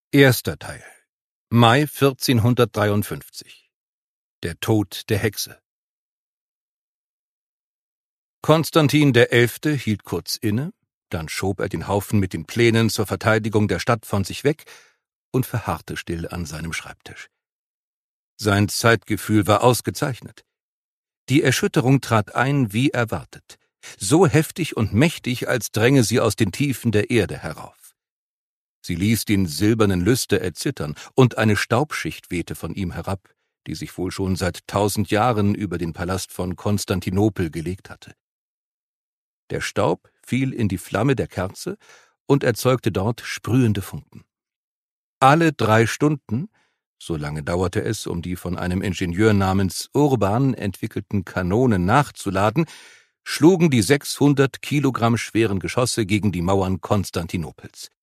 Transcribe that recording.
Erster Teil. Mai 1453. Der Tod der Hexe. Konstantin XI. Hielt kurz inne, dann schob er den Haufen mit den Plänen zur Verteidigung der Stadt von sich weg und verharrte still an seinem Schreibtisch. Sein Zeitgefühl war ausgezeichnet. Die Erschütterung trat ein wie erwartet, so heftig und mächtig, als dränge sie aus den Tiefen der Erde herauf. Sie ließ den silbernen Lüster erzittern, und eine Staubschicht wehte von ihm herab, die sich wohl schon seit 1000 Jahren über den Palast von Konstantinopel gelegt hatte. Der Staub fiel in die Flamme der Kerze und erzeugte dort sprühende Funken. Alle 3 Stunden, so lange dauerte es, um die von einem Ingenieur namens Urban entwickelten Kanonen nachzuladen, schlugen die 600 Kilogramm schweren Geschosse gegen die Mauern Konstantinopels.